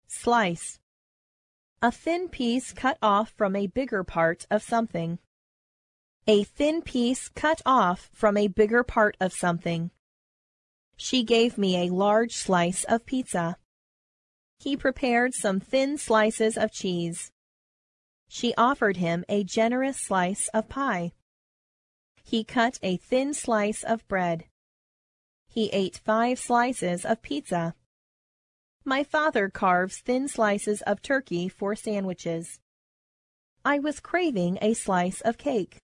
Slice. A thin piece cut off from a bigger part of something. A thin piece cut off from a bigger part of something. She gave me a large slice of pizza. He prepared some thin slices of cheese. She offered him a generous slice of pie. He cut a thin slice of bread. He ate 5 slices of pizza. My father carves thin slices of turkey for sandwiches. I was craving a slice of cake.